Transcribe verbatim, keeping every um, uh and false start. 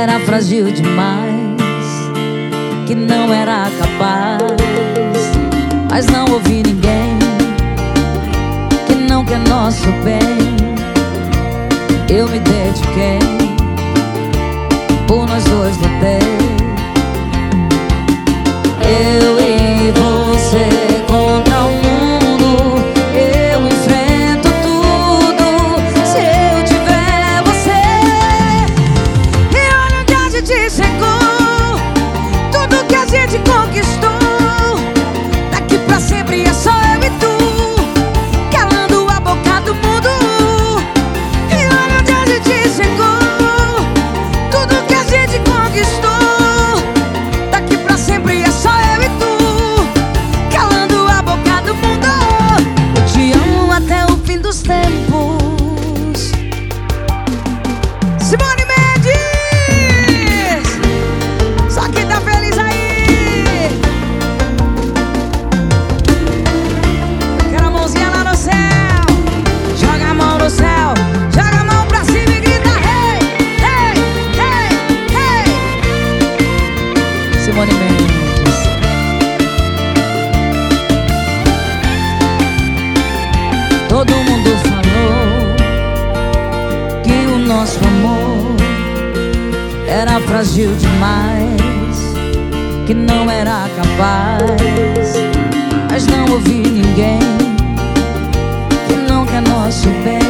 era frágil demais, que não era capaz, mas não ouvi ninguém que não quer nosso bem. Eu me dediquei, por nós dois lutei. Eu e você contra o mundo, eu enfrento tudo se eu tiver você. E olha onde a gente chegou, tudo que a gente conquistou. Daqui pra sempre é só eu e tu, calando a boca do mundo. E olha onde a gente chegou, tudo que a gente conquistou. Daqui pra sempre é só eu e tu, calando a boca do mundo. Eu te amo até o fim dos tempos. Simone Mendes, só quem tá feliz aí. Quero a mãozinha lá no céu, joga a mão no céu, joga a mão pra cima e grita hey, hey, hey, hey. Simone Mendes. Todo mundo falou que o nosso amor era frágil demais, que não era capaz, mas não ouvi ninguém que não quer nosso bem.